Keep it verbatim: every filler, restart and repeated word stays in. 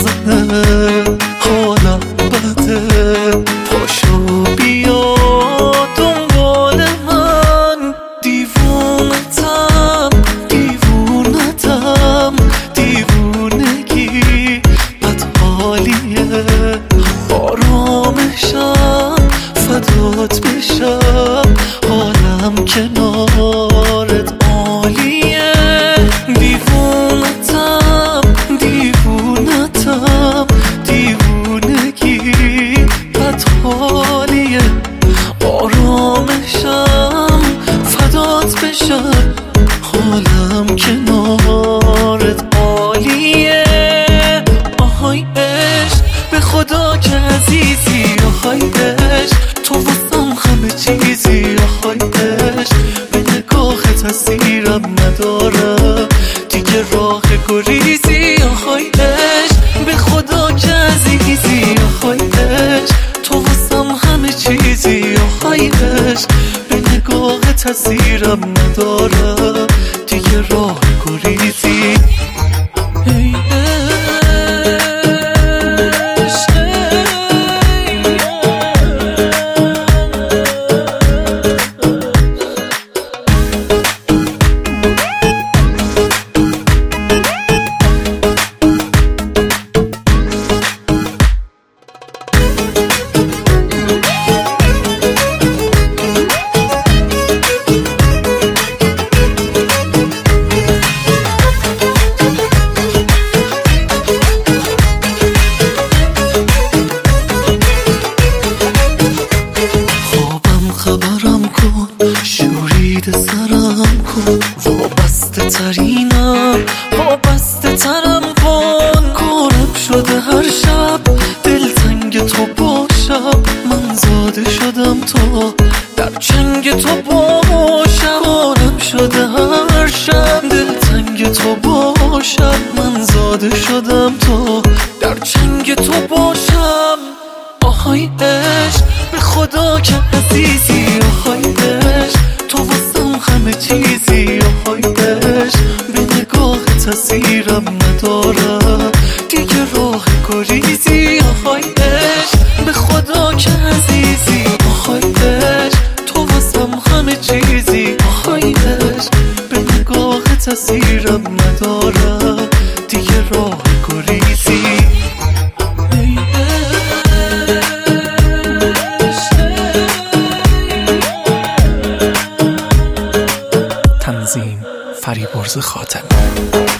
میزنه، حالا بده، پاشو بیا دنبال من. دیوونتم دیوونتم دیوونگی بد حالیه، آرامشم فدات بشم، حالم کنارت عالیه. دیوونتم دیوونتم دیوونگی بد حالیه، آرامشم فدات بشم، حالم کنارت عالیه. آهای عشق به خدا که عزیزی، آهای عشق تو واسم همه چیزی، آهای عشق به نگاهت تاثیرم نداره دیگه راه گریزی، آهای عشق به خدا که عزیزی، آهای عشق تو واسم همه چیزی، آهای عشق به نگاهت تاثیرم نداره دیگه راه گریزی. ای خبرم کن، شورید سرم کن، وابسته ترینم وابسته ترم کن. کارم شده هر شب دلتنگ تو باشم، من زاده شدم تا در چنگ تو باشم. کارم شده هر شب دلتنگ تو باشم، من زاده شدم تا در چنگ تو باشم. آهای عشق به خدا که عزیزی، آهای عشق تو واسم همه چیزی، آهای عشق به نگاه تاثیرم نداره دیگه راه گریزی، آهای عشق به خدا که عزیزی، آهای عشق تو واسم همه چیزی، آهای عشق به نگاه تاثیرم نداره دیگه راه گریزی. تنظیم فریبرز خاتمی.